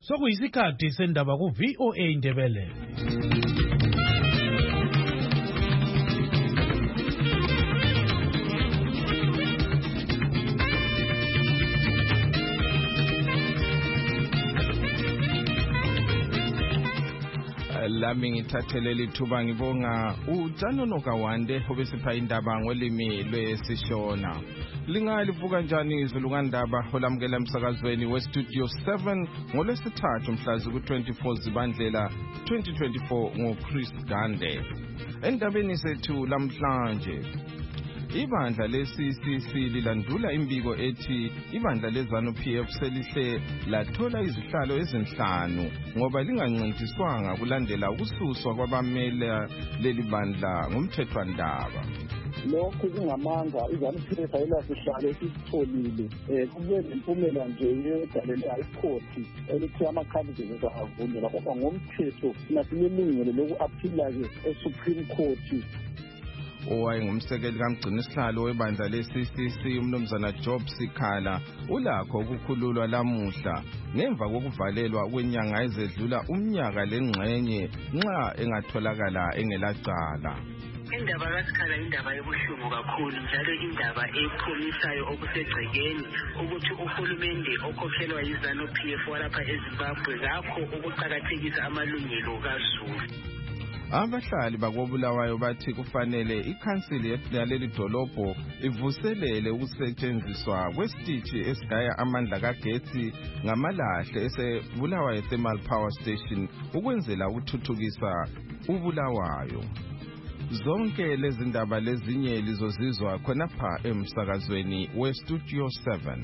Sokuyisikhathi sendaba ku VOA Indebele. Lami ngithathelele ithuba ngibonga uJanono Kawande obesipha indaba ngolimi lwesiShona. Lingalivuka njani izulu kandaba olamukela emsakazweni weStudio 7 ngolwesithathu mhla ku-24 Zibandlela 2024 ngoChris Gande. Endabeni sethu lamhlanje, ibandla le-CCC lilandula imbiko ethi ibandla leZANU-PF selihle lathola izihlalo ezinhlanu ngoba lingancintiswanga kulandela ukususwa kwabamela leli bandla ngumthethwandaba. Lokhu kungamanga iZANU-PF ayilasihlalo esisitholile kube nempumela nje yedalela ikhoti elithi ama-candidates avunyelwa kodwa ngomthetho nasilelungelo loku-aphila-ke eSupreme Court. Owayengumsekeli kamgcinisihlalo webandla le-CCC umnumzana Job Sikhala ulakho ukukhululwa lamuhla ngemva kokuvalelwa kwenyanga ezedlula umnyaka lengxenye nxa engatholakala engelacala. Indaba kaSikhala indaba ebuhlungu kakhulu njalo indaba ephumisayo okusegcekeni ukuthi uhulumende okhokhelwa yiZANU-PF walapha eZimbabwe ngakho ukuqakathekisa amalungelo kaZulu. Abahlali bakoBulawayo bathi kufanele ikhansili yaleli dolobho ivuselele ukusetshenziswa kwesitishi esigaya amandla kagetsi ngamalahle eseBulawayo Thermal Power Station ukwenzela ukuthuthukisa uBulawayo. Zonke lezi ndaba lezinye lizozizwa khonapha emsakazweni weStudio 7.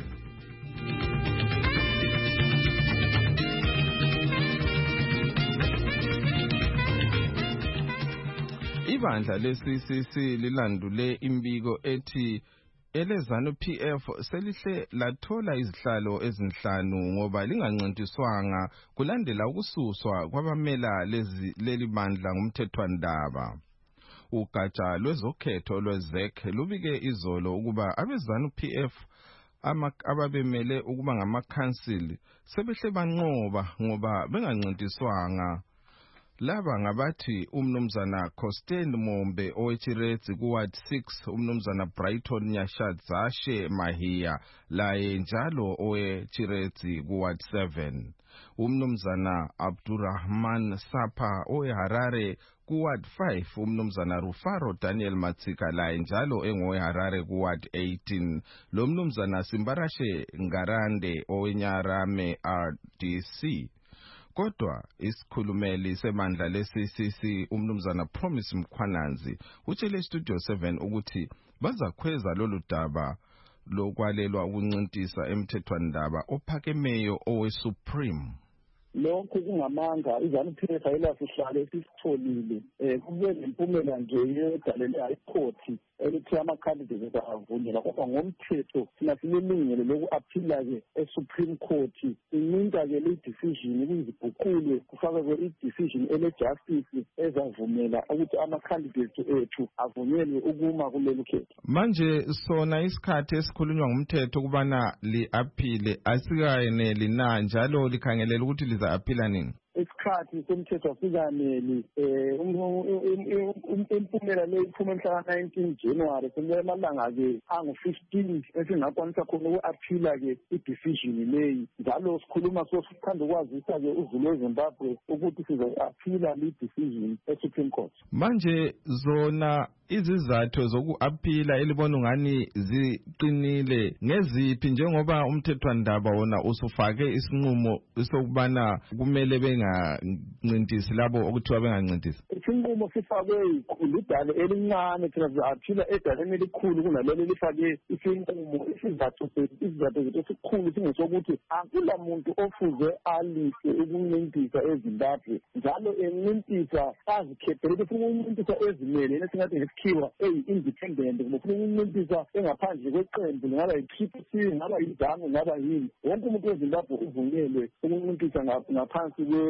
Ibandla le-CCC lilandule imbiko ethi eleZANU-PF selihle lathola izihlalo ezinhlanu ngoba lingancintiswanga kulandela ukususwa kwabamela leli bandla ngumthethwandaba. Ugatsha lwezokhetho lweZEC lubike izolo ukuba abeZANU-PF ababemele ukuba ngamakhansili sebehle banqoba ngoba bengancintiswanga. Laba ngabathi umnumzana Costain Mombe oweChiretsi kuWard 6, umnumzana Brighton Nyashadzashe Mahiya laye njalo oweChiretsi kuWard 7, umnumzana Abdurrahman Sapa oweHarare kuWard 5, umnumzana Rufaro Daniel Matsika laye njalo engoweHarare kuWard 18, lo mnumzana Simbarashe Ngarande oweNyarame RDC. Kodwa isikhulumeli semandla le-CCC umnumzana Promise Mkhwananzi utshele Studio 7 ukuthi bazakhweza lolu daba lokwalelwa ukuncintisa emthethwandaba ophakemeyo oweSupreme. Lokhu kungamanga iZANU-PF ayilasihlalo esisitholile kube nempumela nje yedalela ikhoti elithi ama-candidates avunyelwa kodwa ngomthetho nasilelungelo loku-aphila-ke eSupreme Court incinta-ke le-decision ukuyiziguqule kufakwe i-decision ele-justice ezavumela ukuthi ama-candidates ethu avunyelwe ukuma kuleli khetho. Manje sona isikhathi esikhulunywa ngumthetho ukubana li-aphile asikayeneli na njalo likhangelela ukuthi liza-aphila nini? Isikhathi somthetho asikaneli impumela le iphuma mhla 19 January semalanga-ke angu-15 esingakwanisa khona uku-aphila-ke i-decision leyi njalo sikhuluma sithanda ukwazisa-ke uzulu weZimbabwe ukuthi siza-aphila le-decision eSupreme Court. Manje zona izizathu zoku-aphila elibona ungani ziqinile ngeziphi njengoba umthethwandaba wona usufake isinqumo sokubana kumele bengancintisi labo okuthiwa bengancintisi? Isinqumo sifakwe lidale elincane thina siza-aphila edaleni elikhulu kunalelo lifake isinqumo. Isizathu zethu esikhulu singesokuthi akula muntu ofuze alise ukuncintisa eZimbabwe njalo encintisa azikhethele ukuthi ufuna ukuncintisa ezimele esingathi ngesikhiwa eyi-independent kumbe ufuna ukuncintisa engaphandle kweqembu lingaba yi-PPC ngaba yiZANU ngaba yini. Wonke umuntu weZimbabwe uvunyelwe ukuncintisa ngaphansi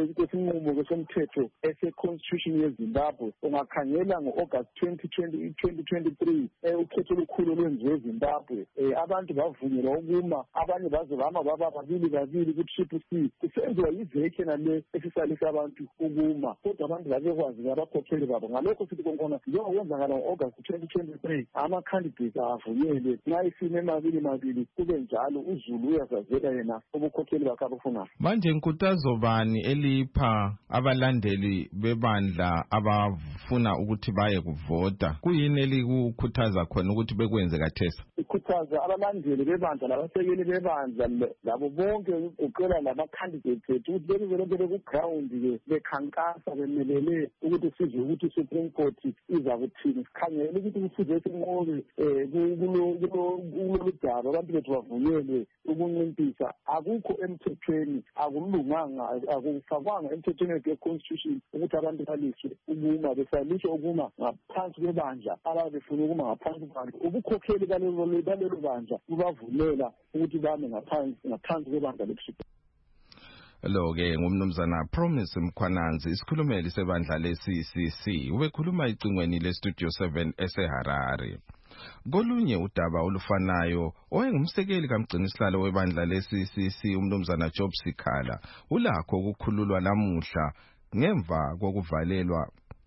kwesinqumo somthetho ese-Constitution yeZimbabwe, ungakhangela ngo-August 2023 ukhetho olukhulu olwenziwe eZimbabwe, abantu bavunyelwa ukuma, abanye baze bama baba babili ku-Triple-C, kusenziwa yiveke nale esisalisa abantu ukuma, kodwa abantu babekwazi ngabakhokheli babo. Ngalokho sithi konkona njengokwenzakala ngo-August 2023 ama-candidates avunyelwe, nxa isimo emabili kube njalo, uZulu uyazazela yena ubukhokheli bakhe abufunayo. Manje inkuthazo bani elipha abalandeli bebandla abafuna ukuthi baye kuvota? Kuyini elikukhuthaza khona ukuthi bekwenze kathesa? Ikhuthaza abalandeli bebandla labasekeli bebandla labo bonke uqela lama-candidates ethu ukuthi belizolonke beku-ground-ke bekhankasa bemelele ukuthi sizwe ukuthi i-Supreme Court iza kuthini. Sikhangele ukuthi kufuze sinqobe kulolu daba abantu bethu bavunyelwe ukuncintiswa. Akukho emthethweni, akulunganga, akufakwanga emthethweni we-Constitution ukuthi abantu baliswe ukuma, besaliswe ukuma ngaphansi kwebandla ababefuna ukuma ngaphansi kwalo. Ubukhokheli balelo bandla bubavulela ukuthi bame ngaphansi kwebandla leSupreme. Lo-ke ngumnumzana Promise Mkhwananzi, isikhulumeli sebandla le-CCC, ubekhuluma icingweni le-Studio 7 eseHarare. Kolunye udaba olufanayo, owayengumsekeli kamgcinisihlalo webandla le-CCC umnumzana Job Sikhala ulakho ukukhululwa namuhla ngemva kokuvalelwa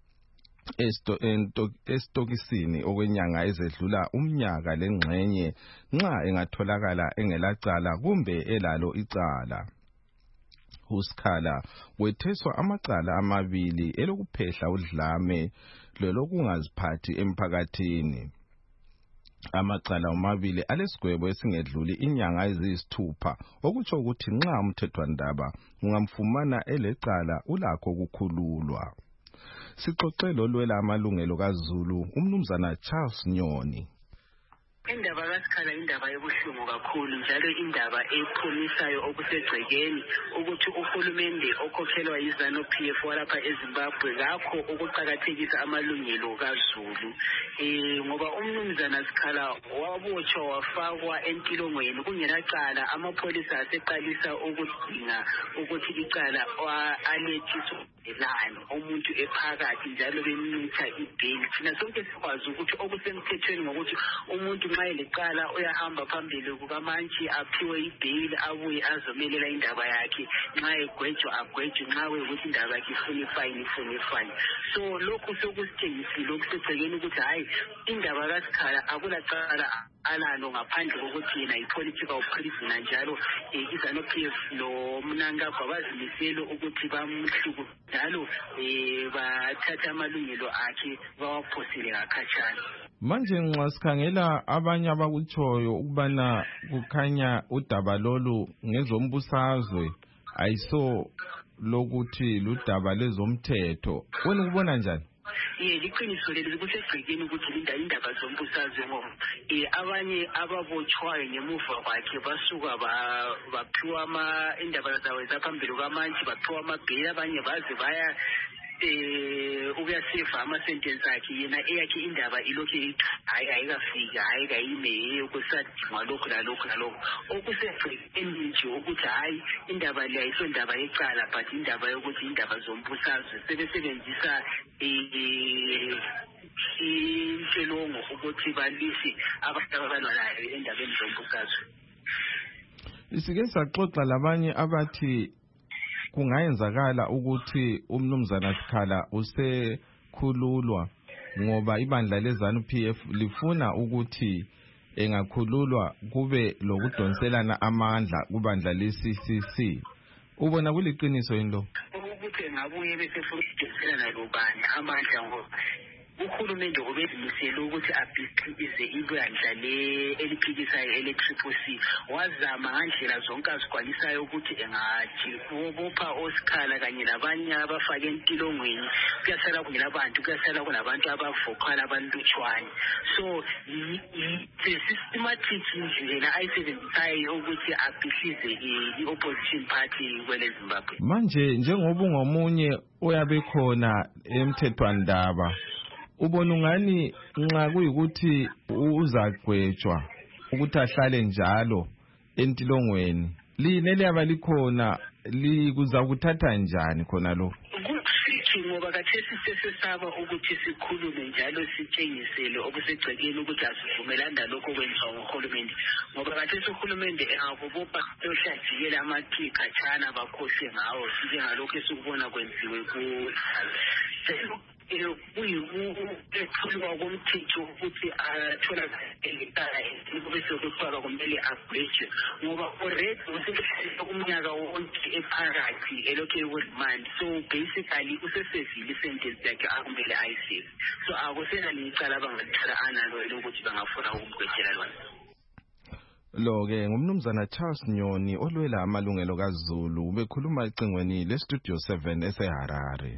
estokisini okwenyanga ezedlula umnyaka lengxenye nxa engatholakala engelacala kumbe elalo icala. uSikhala wetheswa amacala amabili elokuphehla udlame lolokungaziphathi emphakathini. Amacala amabili alesigwebo esingedluli inyanga eziyisithupha, okutsho ukuthi nxa umthethwandaba ungamfumana elecala ulakho ukukhululwa. Sixoxele olwela amalungelo kaZulu umnumzana Charles Nyoni. Indaba kaSikhala indaba ebuhlungu kakhulu, njalo indaba ephumisayo okusegcekeni ukuthi uhulumende okhokhelwa yiZanu-PF walapha eZimbabwe ngakho ukuqakathekisa amalungelo kaZulu. Ngoba umnumzana Sikhala wabotshwa wafakwa entilongweni kungelacala, amapholisa aseqalisa ukudinga ukuthi icala alethiswe elani umuntu ephakathi njalo bemnitha ibheli. Thina sonke sikwazi ukuthi okusemthethweni ngokuthi umuntu nxa elecala uyahamba phambili kukamantshi aphiwe ibheli abuye azomelela indaba yakhe, nxa egwejwa agwejwe, nxa kuyikuthi indaba yakhe ifuna ifine. So lokhu sokusitshengisile okusegcekeni ukuthi hayi indaba kaSikhala akulacala alalo ngaphandle kokuthi yena yi-political prisoner, njalo iZanu-PF noMnangagwa bazimisele ukuthi bamhluku njalo bathatha amalungelo akhe bawaphosele ngakhatshana. Manje nxa sikhangela abanye abakutshoyo ukubana kukhanya udaba lolu ngezombusazwe ayiso lokuthi ludaba lezomthetho, wena ukubona njani? Liqiniso leli kusegcekeni ukuthi indaba zombusazwe ngoba abanye ababotshwayo ngemuva kwakhe basuka baphiwa indaba zawo zaphambili kwamantshi, baphiwa amabheli, abanye baze baya ukuyaseva amasentensi akhe, yena eyakhe indaba ilokhu ithi hayi ayikafiki, hayi kayime ukusadingwa lokhu lalokhu lalokhu. Okusegcekeni nje ukuthi hayi indaba le ayiso ndaba yecala but indaba yokuthi indaba zombusazwe sebesebenzisa inhlelongo ukuthi balise abantu abalwalayo endabeni zombusazwe. Isike saxoxa labanye abathi kungayenzakala ukuthi umnumzana Sikhala usekhululwa ngoba ibandla leZanu-PF lifuna ukuthi engakhululwa kube lokudonselana amandla kubandla le-CCC. Ubona kuliqiniso yini lo? Ukuthi ngabuye bese ukudonselana lobani amandla ngoba uhulumende obezimisele ukuthi abhiqize ibandla eliphikisayo ele-Triple-C, wazama ngandlela zonke azigwalisayo ukuthi engathi bopha oSikhala kanye labanye abafake entilongweni kuyasala kungelabantu, kuyasala kunabantu abavokala abalutshwane. So systematic indlela ayisebenzisayo ukuthi abhihlize i-opposition party kwele Zimbabwe. Manje njengoba ungomunye oyabe khona emthethwandaba, ubona ungani nxa kuyikuthi uzagwetshwa ukuthi ahlale njalo entilongweni, line liyaba likhona likuzakuthatha njani khona lo? Ngoba kathesi sesesaba ukuthi sikhulume njalo sitshengisele okusegcekeni ukuthi asivumelani nalokho kwenziwa nguhulumende, ngoba kathesi uhulumende engakubopha yohlajikela amakhikhi khatshana bakhohlwe ngawo njengalokho esikubona kwenziwe kuyikuphulwa komthetho ukuthi atholakale ekhaya bese kuthiwa kumele abhejwe, ngoba already umnyaka wonke ephakathi elokhu ekuremand. So basically usesevile isentence yakhe akumele ayiseve. So akusenalo icala abangathatha analo lokuthi bangafuna ukumgwetshela lona. Lo-ke ngumnumzana Charles Nyoni olwela amalungelo kaZulu bekhuluma ecingweni leStudio 7 eseHarare.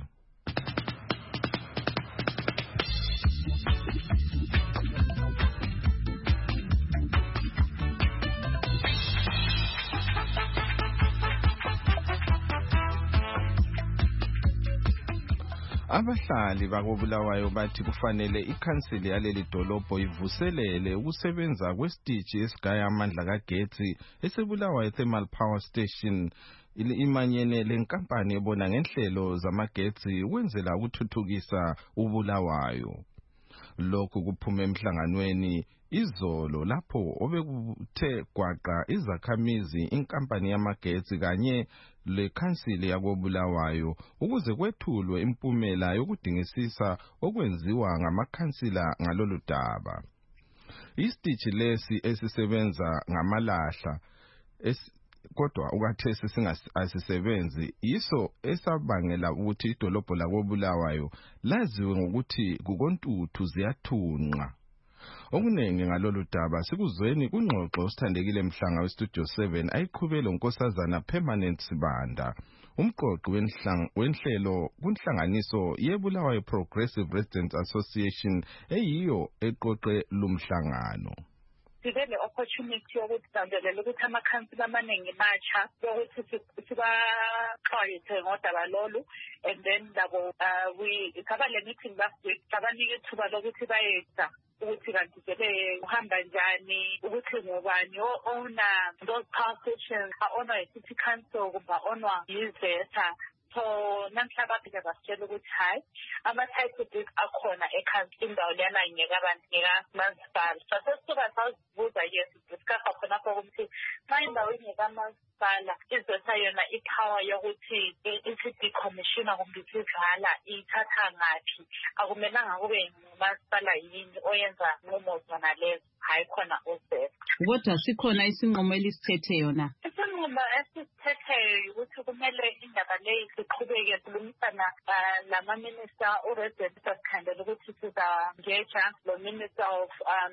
Abahlali bakobulawayo bathi kufanele ikhansili yaleli dolobho ivuselele ukusebenza kwesitishi esigaya amandla kagetsi esebulawayo Thermal Power Station imanyene lenkampani ebona ngenhlelo zamagetsi ukwenzela ukuthuthukisa ubulawayo. Lokhu kuphume emhlanganweni izolo lapho obekuthe gwaqa izakhamizi inkampani yamagetsi kanye lekhansili yakobulawayo ukuze kwethulwe impumela yokudingisisa okwenziwa ngamakhansila ngalolu daba. Isitishi lesi esisebenza ngamalahla kodwa ukhathesi asisebenzi yiso esabangela ukuthi idolobho lakobulawayo laziwe ngokuthi kukontuthu ziyathunqa. Okuningi ngalolu daba sikuzweni kungxoxo sithandekile Mhlanga weStudio 7 ayiqhubele unkosazana Permanent Sibanda, umqoqi wenhlelo kunhlanganiso yeBulawayo Progressive Residents Association eyiyo eqoqe lumhlangano. Sibe le opportunity yokuthi sandelela ukuthi amakhansila amaningi matsha yokuthi sibaxwayise ngodaba lolu, and then labo saba le meeting last week sabanika ithuba lokuthi bayeza ukuthi kanti sebe uhamba njani, ukuthi ngubani o-owner those power stations, a-owner yi-city council kumbe a-owner yi-VETA. So namhla bafika basitshela ukuthi hayi ama-type deeds akhona ekhansini indawo leyana ngekabantu ngekamasipala. Sasesisuka sazibuza discussa khonapho ukuthi ma indawo ingekamasipala iVETA yona ipower yokuthi ithi decommissiona kumbe isivala ithatha ngaphi, akumelanga kube ngumasipala yini oyenza nqumo zona lezo, hayi khona uVETA. Kodwa sikhona isinqumo elisithethe yona. Isinqumo esisithethe ukuthi kumele indaba leyi siqhubeke silungisana lama-minister uResident Sikhandela ukuthi siza-ngeja lo Minister of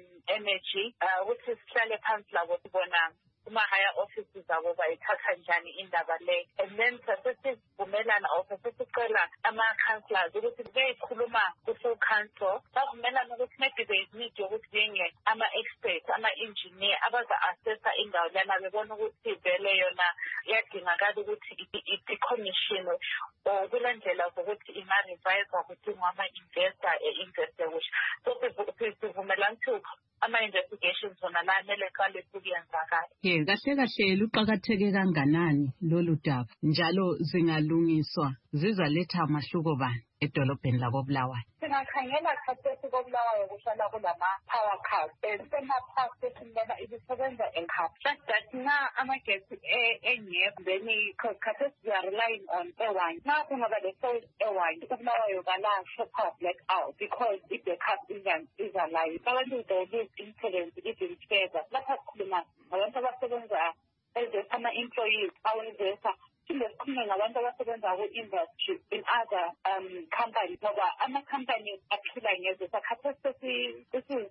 Energy ukuthi sihlale phansi labo sibona kuma-higher offices abo bayithatha njani indaba le, and then sasesivumelana or sasesicela ama-councillors ukuthi beyikhuluma ku-full council bavumelana ukuthi maybe there is need yokuthi benge ama-experts, ama-engineer abaza-assessa indawo lana bebona ukuthi vele yona iyadingakala ukuthi i-decommissionwe or kulandlela zokuthi inga-reviswa kudingwa ama-investor e-investe kuhle. So sivumelana ukuthi ama-investigations wona la mele qale ukuyenzakala. Kahle kahle luqakatheke kanganani lolu daba njalo zingalungiswa zizaletha amahluko bani edolobheni lakobulawayo? Singakhangela khathesi kobulawayo kuhlala kulama-power cuts. Sema-power station lena ibisebenza ekhaya. Just that na amagetsi engekho, then khathesi we are relying on airline. Na kungaba le-source airline, kobulawayo balasho power blackout because i-backup is alive. Abantu they lose influence even further. Lapha sikhuluma ngabantu abasebenza ama-employees awenza sikhulume ngabantu abasebenza ku-industry in other companies ngoba ama-companies aphila ngezetha khathesi this is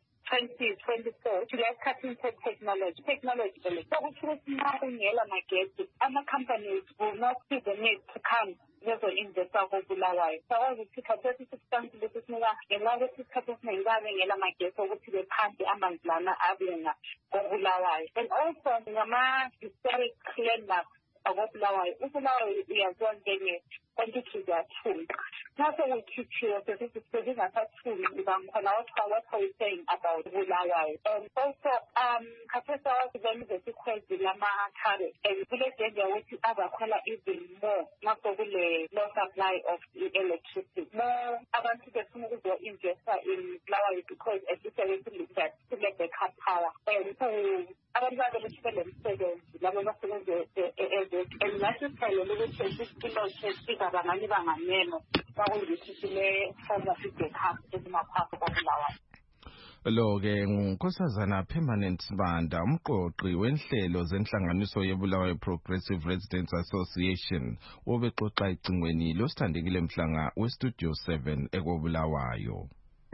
2024 siyasikhathini technology vele sokuthi ukuthi ma kungela magetsi ama-companies will not see the need to come lezo-investa kobulawayo. Sakwazi ukuthi khathesi substance lesi sinika ngenxa ukuthi isikhathi esiningi babengela magetsi ukuthi bephampe amanzi lana abenga kobulawayo. And also ngama-historic landmarks akobulawayo ubulawayo uyaziwa njenge-quantity ziyathula. Nase ukhiphiwe sezingasathuli ngikhona what are you saying about Bulawayo? And also khathesi awasibona izesikhwezi lama-carrot and kule danger ukuthi azakhwela even more naso kule low supply of electricity. More abantu befuna ukuzo-investa in Bulawayo because as you said that kule-backup power and so abantu babelethibele msebenzi labo basebenze and ngasiphelele ukuthi isilo sizabangani banganeno bakuyithi sile form of backup ezimaphakathi koBulawayo. Lo-ke nguNkosazana Permanent Sibanda, umqoqi wenhlelo zenhlanganiso yeBulawayo Progressive Residents Association, obexoxa icingweni losithandekile Mhlanga weStudio 7 ekoBulawayo.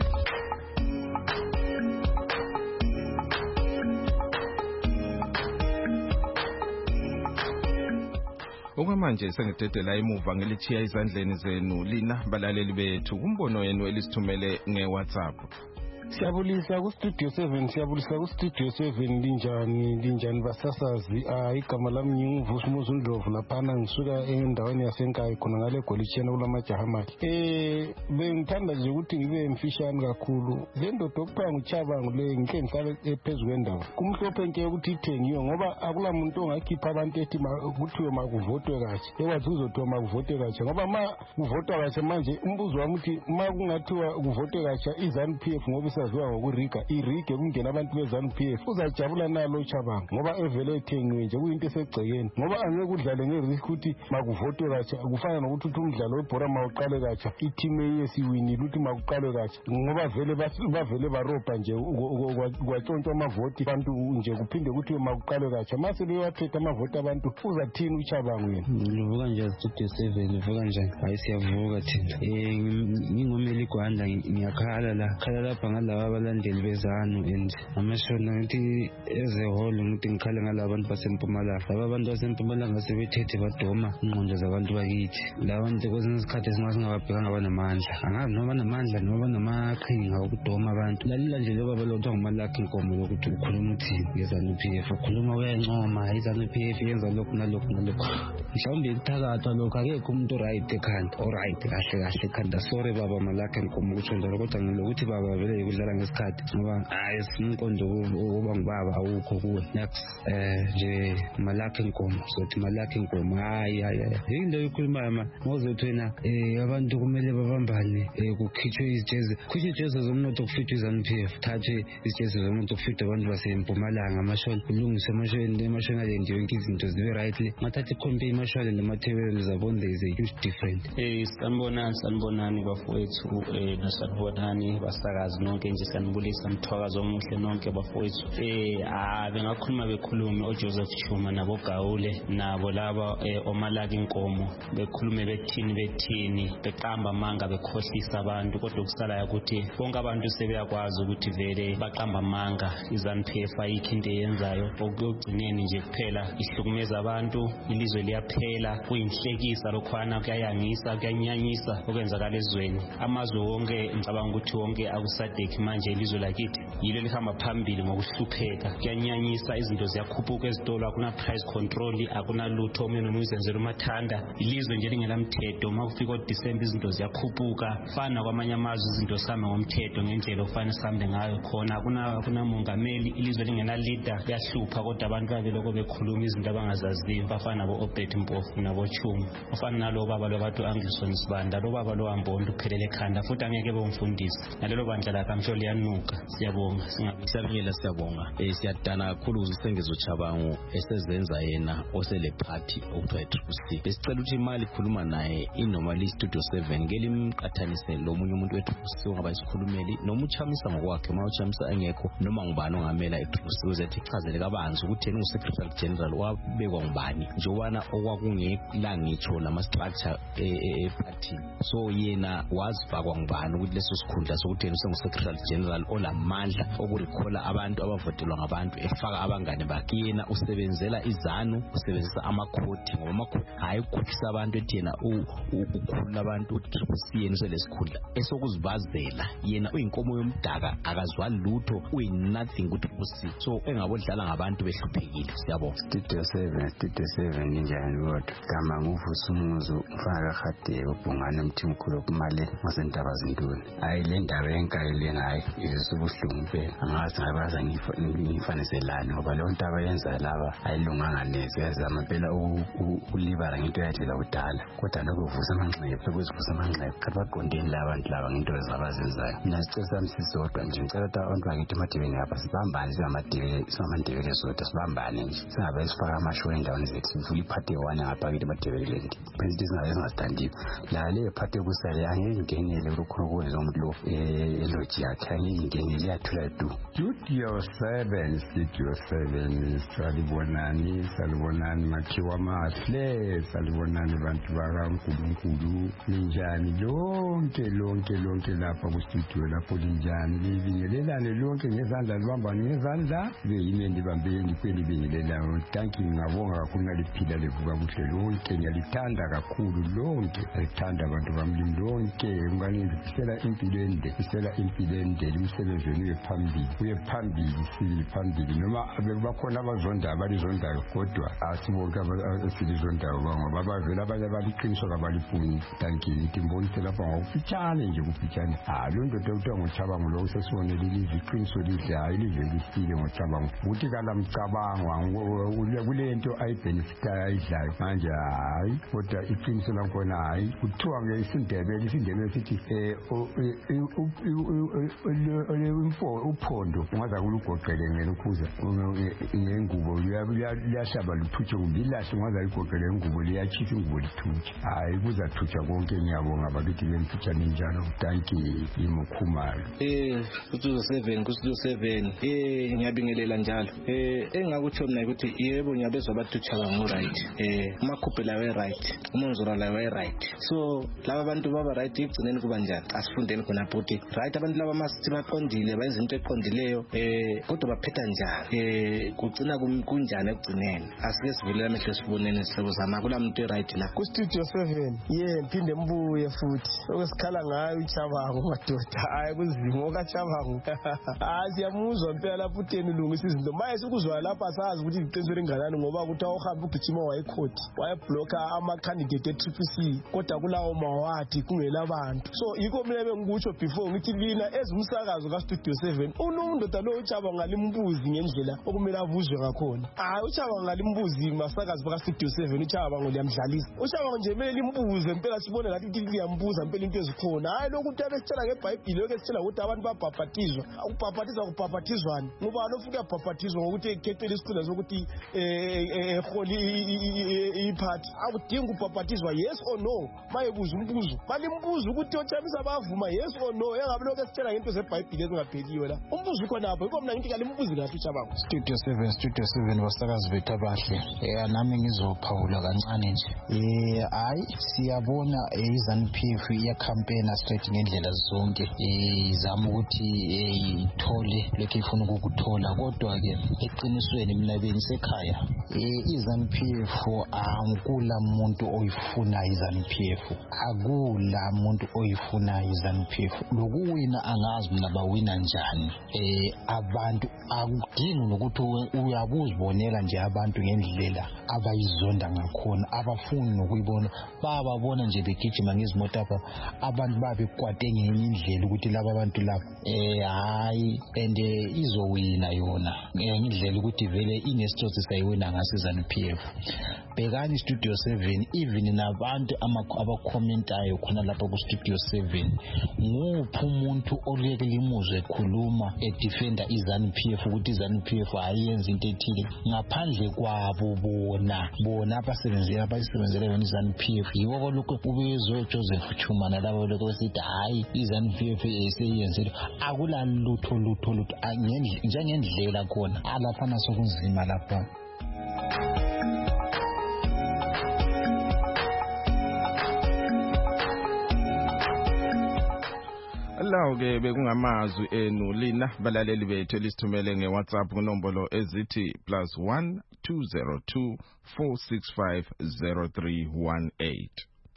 Okwamanje sengidedela emuva ngelichiya izandleni zenu lina balaleli bethu kumbono yenu elisithumele ngeWhatsApp. Siyabulisa kuStudio 7 siyabulisa kuStudio 7 linjani basasazi igama lami nginguvusumuzi uNdlovu laphana ngisuka endaweni yasenkayi khona ngale golitshena kulamajaha amahle bengithanda nje ukuthi ngibe mfishane kakhulu le ndoda okuthiwa nguChabangu le ngike ngihlale phezulu kwendaba kumhlophe nke ukuthi ithengiwe ngoba akula muntu ongakhipha abantu ethi kuthiwe makuvotwe kahle ekwazi uzothiwa makuvotwe kahle ngoba ma kuvotwa kahle manje umbuzo wami uthi ma kungathiwa kuvotwe kahle iZANU-PF ngoba saziwa ngokuriga irige kungena abantu beZANU-PF uzajabula nalo Chabangu ngoba evele ethengiwe nje kuyinto esegcekeni ngoba angeke udlale ngerisk ukuthi makuvotwe kahle kufana nokuthi umdlalo webhora mawuqale kahle iteam yesiwinile ukuthi makuqale kahle ngoba bavele barobha nje kwatshontshwa amavoti abantu nje kuphinde kuthiwe makuqale kahle mase bewathethe amavoti abantu uzathini uChabangu yena ngivuka nje Studio 7 ngivuka nje hayi siyavuka thina ngingomeli Gwanda ngiyakhala lapha laba abalandeli beZANU and amashona ngithi ezeholo ngithi ngikhale ngalabo abantu basempumalanga laba abantu basempumalanga sebethethe badoma ingqondo zabantu bakithi laba bantu kwesinye isikhathi singababhekanga banamandla angazi noma banamandla noma banamaqhinga okudoma abantu lalela nje loba balotha ngumalakhe inkomo lokuthi ukhuluma uthini ngeZANU-PF ukhuluma uyancoma iZANU-PF yenza lokhu nalokhu mhlawumbe ikuthakathwa lokhu akekho umuntu right ekhanda alright kahle ekhanda sorry baba malakhe inkomo ukuthi njalo kodwa ngilokuthi baba vele kudlala ngesikhathi ngoba hayi simqondo oba ngibaba awukho kuwe next nje malakhe inkomo sothi malakhe inkomo hayi into yokukhuluma ngozothi wena abantu kumele babambane kukhitshwe izijezi zomnotho kufitwe iZANU-PF thathe izijezi zomnotho kufitwe abantu basempumalanga amashoni kulungiswe emashoni alende yonke izinto zibe rightly mathathe ikhompe imashoni lemathebeleni zabona there is a huge difference. Sanibonani bafowethu nasanibonani basakazi nonke nje sanibulisa mthwakazo omuhle nonke bafowethu bengakhuluma bekhulume oJoseph Chuma nabo Gawule nabo laba omalaka inkomo bekhulume bethini beqamba amanga bekhohlisa abantu kodwa kusala ukuthi bonke abantu sebeyakwazi ukuthi vele baqamba amanga iZANU-PF ayikho into eyenzayo okugcineni nje kuphela ihlukumeza abantu ilizwe liyaphela kuyinhlekisa lokhwana kuyayangisa kuyanyanyisa okwenzakala ezweni amazwe wonke ngicabanga ukuthi wonke akusadeki manje ilizwe lakithi yilo lihamba phambili ngokuhlupheka kuyanyanyisa izinto ziyakhuphuka ezitolo akuna price control akuna lutho omene uzenzela umathanda ilizwe nje lingelamthetho makufika uDisemba izinto ziyakhuphuka fana kwamanye amazwe izinto sihamba ngomthetho ngendlela ofana sihambe ngayo khona akuna mongameli ilizwe lingena leader kuyahlupha kodwa abantu babeloko bekhuluma izinto abangazaziyo bafana boObed Mpofu naboChuma ofana nalo baba lobathu Anglison Sibanda lo baba lo hambonto kuphelele ekhanda futhi angeke bomfundisi nalelo bandla la kamhlo liyanuka siyabonga siyabonga siyadana kakhulu uSengezo Chabangu esezenza yena osele party okuthiwa iTruC besicela ukuthi imali ikhuluma naye inormally Studio 7 ngelimqathanise lo munye umuntu weTruC ongaba isikhulumeli noma uchamisa ngokwakhe uma uchamisa engekho noma ngubani ongamela iTruC uzethi ichazele kabanzi ukuthi yena uSecretary General wabekwa ngubani njengobana okwakungela ngitsho nama structure eparty so yena wazifakwa ngubani ukuthi leso sikhundla sokuthi yena uSecretary General olamandla inkundla okurekhola abantu abavotelwa ngabantu efaka abangane bakhe. Yena usebenzela izanu, usebenzisa amakhodi ngoba amakhodi hayi ukukhohlisa abantu ethi yena ukhulula abantu triple yena selesikhundla esokuzibazela. Yena uyinkomo yomdaka akazwali lutho, nothing ukuthi kusi. So engabodlala ngabantu behluphekile. Siyabonga. Studio 7 njani kodwa kama nguvusa umuzo ufaka khade ubungane umthimkhulu kumale masentaba zintoni. Hayi le ndaba yenkayi lena hayi izobuhlungu phela. Angazi ngabaza ngifaniselana ngoba le nto abayenza laba ayilunganga neze. Yazama phela ulibala ngento yathela udala. Kodwa lokho kuvusa amanxeba, ukuzivusa amanxeba. Kabaqondeni labantu laba ngento ezabazenzayo. Mina sicela sami sisodwa nje ngicela ukuthi abantu bakithi emadebeni apha sibambane singamandebele sodwa sibambane nje. Singabe sifaka amashow endaweni zethu sivula iphathi one ngaphakathi emadebeleni. Bese singazingastandiwe. La le phathi kusale angeke ingenele ukukhona kwenza umuntu lo eloji yakhe angeke ingenele yathula du. Studio 7 salibonani makhiwa mahle, salibonani bantu bakaNkulunkulu. Linjani lonke lapha ku studio lapho linjani libingelelane lonke ngezandla libambane ngezandla beyimende bambeni kweli bingelelane. Thank you, ngabonga kakhulu ngaliphila levuka kuhle lonke, ngiyalithanda kakhulu lonke, alithanda abantu bamlimi lonke. Unganifisela impilo ende, umsebenzi wenu uye phambili noma bakhona abalizondayo kodwa asibonke asilizondayo ngoba bavela abanye baliqiniso kabalifuni. Thank you, ngithi mbonise lapha ngokufitshane nje kufitshane. Lo ndoda uthiwa ngoChabango lo sesibonele ilizwe iqiniso lihle, hayi ilizwe lisile ngoChabango ukuthi kalamcabangwa kule nto ayibhenefitayo ayidlayo manje hayi, kodwa iqiniso lakhona hayi. Kuthiwa ke isindebele sithi uphondo ungaza kulugoqele ngelukhuza ngengubo liyahlaba luthutshe kumbe ilahle ungaza ligoqele ngengubo liyatshisa ingubo lithutshe. Hayi kuzathutsha konke. Ngiyabonga bakithi bemfitshane njalo. Thank you iMkhumalo. Studio 7 ngiyabingelela njalo. Engakutsho mina ukuthi yebo ngiyabezwa bathutsha bangu right. Umakhuphela we right, umonzora la we right. So laba bantu baba right igcineni kuba njani? Asifundeni khona futhi right. Abantu laba masithi baqondile benza into eqondileyo kodwa baphetha njani? Kugcina kunjani ekugcineni? Asike sivulele amehlo sibonene sihlobo zama kula muntu right la ku Studio 7. Mphinde mbuye futhi okusikhala ngayo uChabango madoda. Hayi kuzimo kaChabango. Siyamuzwa impela lapho utheni ulungisa izinto. Manje sikuzwa lapha asazi ukuthi iqiniso linganani ngoba ukuthi awuhamba ugijima wayekhoti wayeblocka ama-candidate e-TPC kodwa kulawo mawadi kungela abantu. So yikho mina bengikutsho before ngithi lina ezumsakazo kaStudio 7 unondoda lo uChabango ngalimbuzi ngendlela okumele avuzwe ngakhona. uChabango ngalimbuzi masakazi bakaStudio 7 uChabango liyamdlalisa. uChabango nje mele limbuze impela sibone ngathi liyambuza impela into ezikhona. Hayi lokhu abesitshela ngeBhayibheli lokho esitshela ukuthi abantu babhabhatizwa. Ukubhabhatizwa kubhabhathizwana ngoba alofu kuyabhabhathizwa ngokuthi ekhethele isikhundla sokuthi eholi iphathi. Akudingi ukubhabhathizwa yes or no. Mayebuza umbuzo balimbuza ukuthi ochamisa bavuma yes or no. Engabe lokho esitshela ngento zeBhayibheli ezingapheliyo la. Umbuzo ukhona lapho yiko mina ngithi kalimbuzi kahle uChabango. Studio 7 basakazi bethu abahle. Nami ngizophawula kancane nje. Hayi siyabona iZANU-PF iyacampaign straight ngendlela zonke. Izama ukuthi ithole lokho ifuna ukukuthola kodwa ke eqinisweni mina bengisekhaya. iZANU-PF akula muntu oyifuna iZANU-PF. Akula muntu oyifuna iZANU-PF. Lokuwina angazi mina bawina njani. Abantu akudingi nokuthi uyabuzibonela nje abantu ngendlela abayizonda ngakhona, abafuni nokuyibona bababona nje begijima ngezimoto apha abantu babekwate ngenye indlela ukuthi laba abantu laba hayi and izowina yona ngendlela ukuthi vele inesitsotsi sayiwina ngase iZANU-PF. Bhekani Studio 7 even nabantu abakhomentayo khona lapha ku Studio 7 nguphi umuntu oleke limuzwe ekhuluma edefenda iZANU-PF ukuthi iZANU-PF ayenza into ethile ngaphandle kwabo bona abasebenzela yona iZANU-PF. Yiwo lokho ubizwe Joseph Chumana labo lokho besithi hayi iZANU-PF eseyenzile akula lutho njengendlela khona alapha nasokunzima lapha. Hello Lawo-ke bekungamazwi enu lina balaleli bethu elisithumele nge-WhatsApp kunombolo ezithi +1 202 465 0318.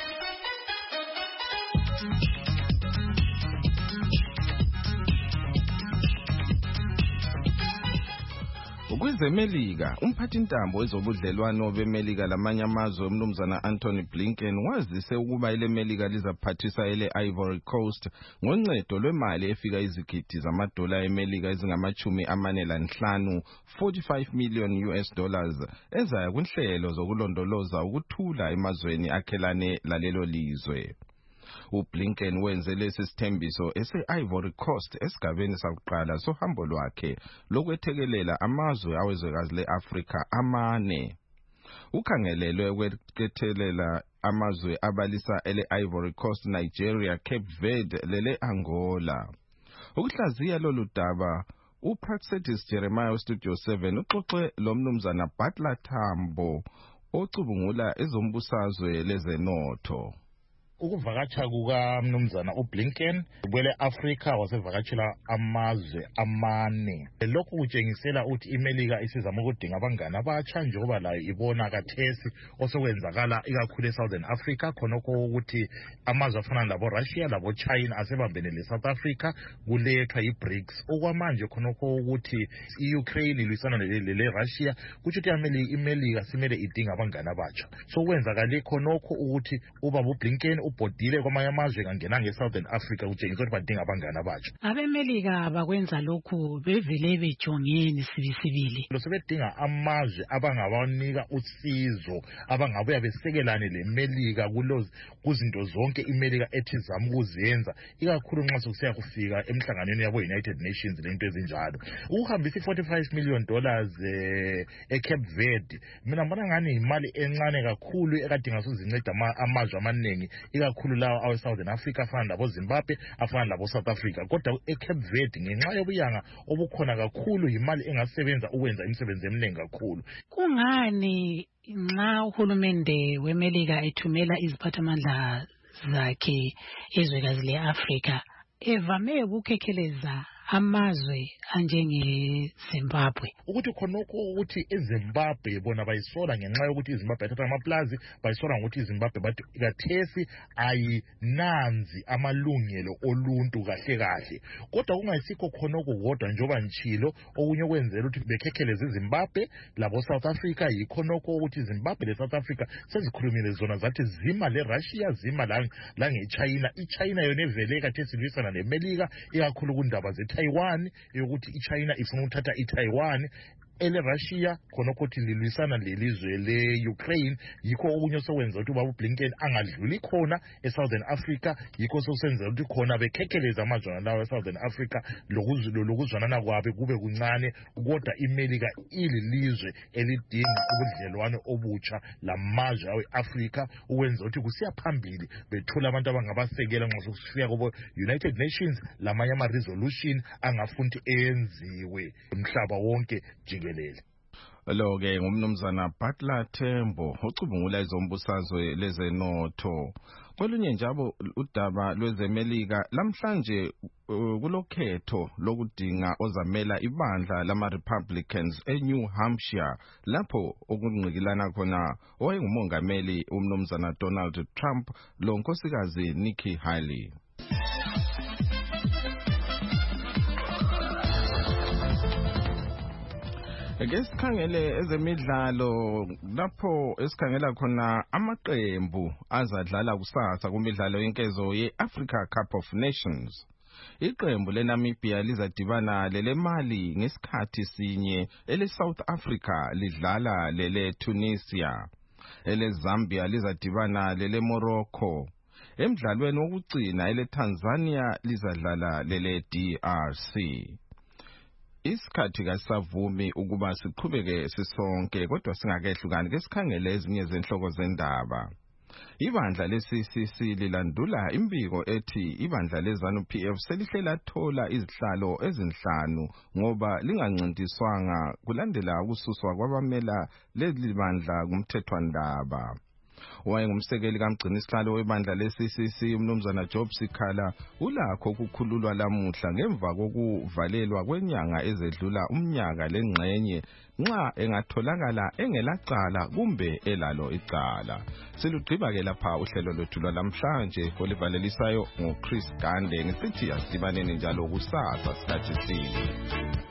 Kwezemelika, umphathintambo wezobudlelwano bemelika lamanye amazwe umnumzana Anthony Blinken wazise ukuba ile Melika lizaphathisa ele Ivory Coast ngoncedo lwemali efika izigidi zamadola emelika ezingama-45 $45 million ezaya kwinhlelo zokulondoloza ukuthula emazweni akhelane lalelo lizwe. uBlinken wenze lesi sithembiso ese-Ivory Coast esigabeni sakuqala sohambo lwakhe lokwethekelela amazwe awezwekazi le-Afrika amane. Ukhangelelwe ukwethekelela amazwe abalisa ele-Ivory Coast, Nigeria, Cape Verde lele-Angola. Ukuhlaziya lolu daba, uPraxedis Jeremiah Studio 7 uxoxe lomnumzana Butler Tambo ocubungula ezombusazwe lezenotho. Ukuvakatsha kukamnumzana uBlinken kwele Africa wasevakatshela amazwe amane. Lokhu kutshengisela ukuthi iMelika isizama ukudinga abangani abatsha njengoba layo ibona kathesi osokwenzakala ikakhulu eSouthern Africa khonokho ukuthi amazwe afana labo Russia labo China asebambene leSouth Africa kulethwa iBRICS. Okwamanje khonokho ukuthi iUkraine ilwisana le-Russia kuthi iMelika simele idinga abangani abatsha. So kwenzakale khonokho ukuthi ubaba uBlinken ubhodile kwamanye amazwe kangena ngeSouthern Africa kutshengisa ukuthi badinga abangani abatsha. AbeMelika bakwenza lokhu bevele bejongeni sibisibili. Sebedinga amazwe abangabanika usizo abangabuya besekelane leMelika kuzinto zonke iMelika ethi zama ukuzenza ikakhulu nxa sokusiya kufika emhlanganweni yabo United Nations lento ezinjalo. Ukuhambisa $45 million eCape Verde mina mbona ngani imali encane kakhulu ekadinga sozinceda amazwe amaningi ikakhulu lawo awe-Southern Africa afana labo Zimbabwe afana labo South Africa. Kodwa eCape Verde ngenxa yobuyanga obukhona kakhulu imali engasebenza ukwenza imisebenzi eminingi kakhulu. Kungani nxa uhulumende weMelika ethumela iziphathamandla zakhe ezwekazi le-Afrika evame ukukhekheleza amazwe anjengeZimbabwe? Ukuthi khonokho ukuthi eZimbabwe bona bayisola ngenxa yokuthi iZimbabwe yathatha amaplazi, bayisola ngokuthi iZimbabwe bathi kathesi ayinanzi amalungelo oluntu kahle kahle. Kodwa kungayisikho khonokho kodwa njoba nchilo okunye kwenzela ukuthi bekhekheleze iZimbabwe labo South Africa yikhonokho ukuthi iZimbabwe leSouth Africa sezikhulumile zona zathi zima leRussia zima la ngeChina. iChina yona evele kathesi ilwisana neMelika ikakhulu kundaba zeTaiwan yokuthi iChina ifuna ukuthatha iTaiwan. ele-Russia khonokho ukuthi lilwisana lelizwe le-Ukraine. Yikho okunye sokwenza ukuthi ubaba uBlinken angadluli khona eSouthern Africa. Yikho sosenza ukuthi khona bekhekheleza amazwana lawo eSouthern Africa lokuzwanana kwabe kube kuncane. Kodwa iMelika ililizwe elidinga ubudlelwano obutsha lamazwe awe-Africa ukwenza ukuthi kusiya phambili bethola abantu abangabasekela nxa sokufika kubo United Nations lamanye ama-resolution angafuthi enziwe umhlaba wonke jikelele. Lo-ke ngumnumzana Butler Tembo ocubungula ezombusazwe lezenotho. Kolunye njalo udaba lwezemelika lamhlanje kulokhetho lokudinga ozamela ibandla lama-Republicans eNew Hampshire lapho okungqikilana khona owayengumongameli umnumzana Donald Trump lo nkosikazi Nikki Haley. Ngesikhangele ezemidlalo lapho esikhangela khona amaqembu azadlala kusasa kumidlalo yenkezo ye-Africa Cup of Nations. Iqembu leNamibia lizadibana leMali ngesikhathi sinye, ele-South Africa lidlala lele-Tunisia, ele-Zambia lizadibana lele-Morocco. Emidlalweni wokugcina ele-Tanzania lizadlala lele-DRC. Isikhathi kasavumi ukuba siqhubeke sisonke kodwa singakehlukani ke sikhangele ezinye zenhloko zendaba. Ibandla le-CCC lilandula imbiko ethi ibandla leZANU-PF selihle lathola izihlalo ezinhlanu ngoba lingancintiswanga kulandela ukususwa kwabamela leli bandla kumthethwandaba. Owayengumsekeli kaMgcinisihlalo webandla le-CCC uMnumzana Job Sikhala ulakho ukukhululwa lamuhla ngemva kokuvalelwa kwenyanga ezedlula umnyaka lengxenye nxa engatholakala engelacala kumbe elalo icala. Silugqiba ke lapha uhlelo lwethu lwalamhlanje olivalelisayo ngoChris Gande ngisithi asibaneni njalo kusasa sikhathi sinye.